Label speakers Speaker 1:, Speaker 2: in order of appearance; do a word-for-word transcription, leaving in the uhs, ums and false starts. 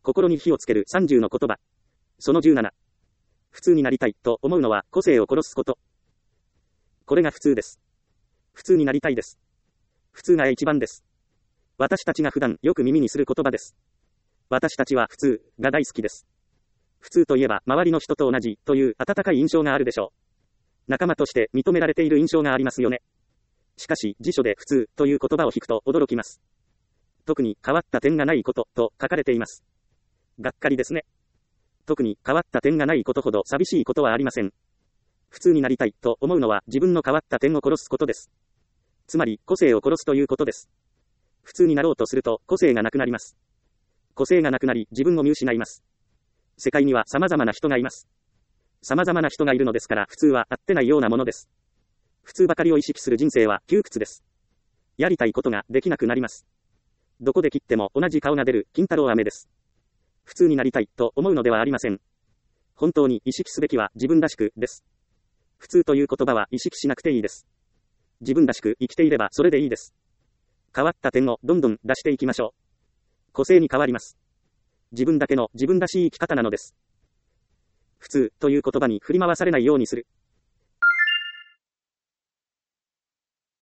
Speaker 1: 心に火をつけるさんじゅうの言葉。そのじゅうなな。普通になりたいと思うのは個性を殺すこと。これが普通です。普通になりたいです。普通が一番です。私たちが普段よく耳にする言葉です。私たちは普通が大好きです。普通といえば周りの人と同じという温かい印象があるでしょう。仲間として認められている印象がありますよね。しかし辞書で普通という言葉を引くと驚きます。特に変わった点がないことと書かれています。がっかりですね。特に変わった点がないことほど寂しいことはありません。普通になりたいと思うのは自分の変わった点を殺すことです。つまり個性を殺すということです。普通になろうとすると個性がなくなります。個性がなくなり自分を見失います。世界には様々な人がいます。様々な人がいるのですから普通は合ってないようなものです。普通ばかりを意識する人生は窮屈です。やりたいことができなくなります。どこで切っても同じ顔が出る金太郎飴です。普通になりたいと思うのではありません。本当に意識すべきは自分らしくです。普通という言葉は意識しなくていいです。自分らしく生きていればそれでいいです。変わった点をどんどん出していきましょう。個性に変わります。自分だけの自分らしい生き方なのです。普通という言葉に振り回されないようにする。